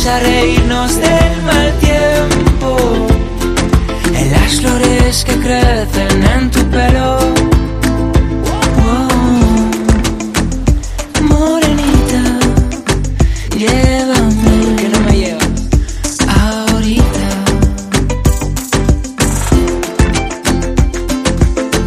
a reírnos del mal tiempo, en las flores que crecen en tu pelo.